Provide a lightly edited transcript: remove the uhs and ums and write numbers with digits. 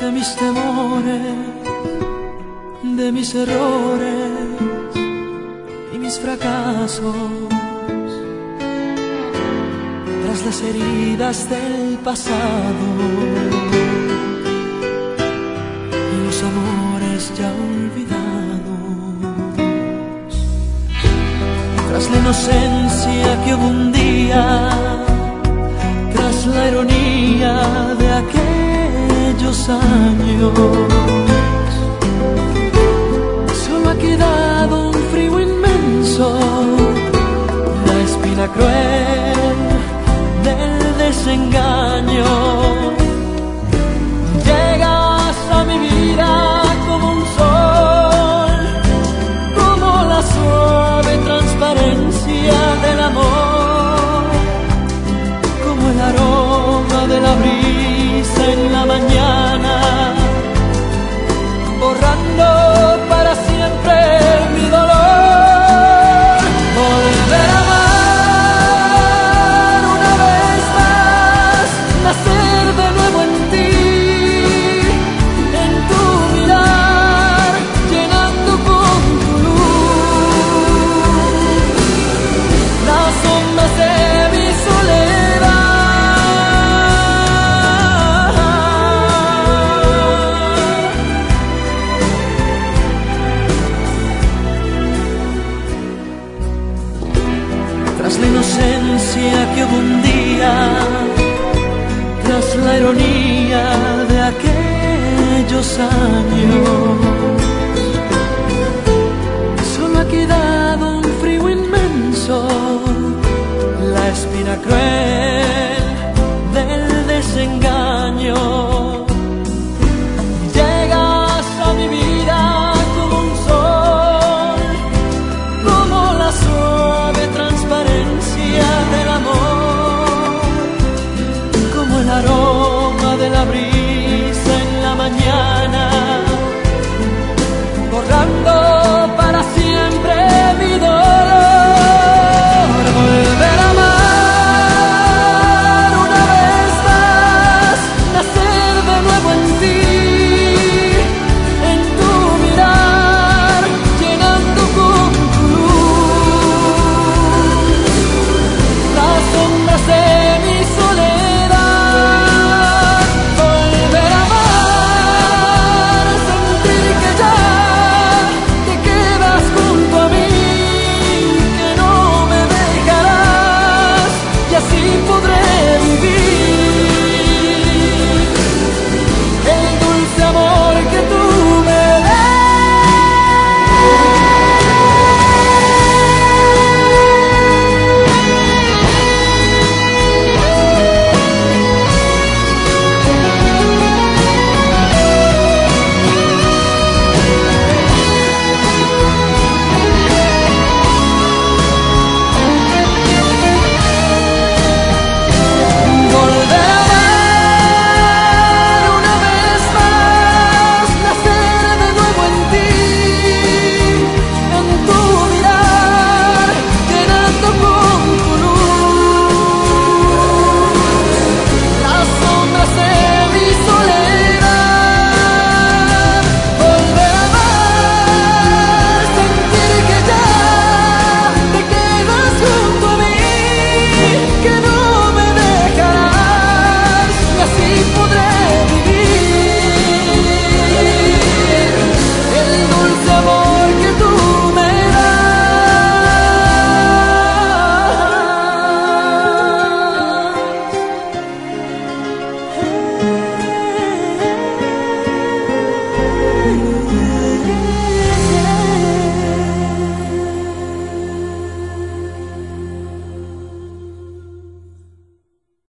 de mis temores, de mis errores y mis fracasos, tras las heridas del pasado y los amores ya olvidados, tras la inocencia que hubo un día, tras la ironía de aquellos años, solo ha quedado un frío inmenso, la espina cruel del desengaño. Llegas a mi vida como un sol, como la suave transparencia del amor, como el aroma de la brisa en la mañana, borrando para siempre mi dolor. Volver a amar una vez más, nacer de nuevo en ti, en tu mirar, llenando con tu luz las ondas de mi soledad. Tras la inocencia que hubo un día, tras la ironía de aquellos años, solo ha quedado un frío inmenso, la espina cruel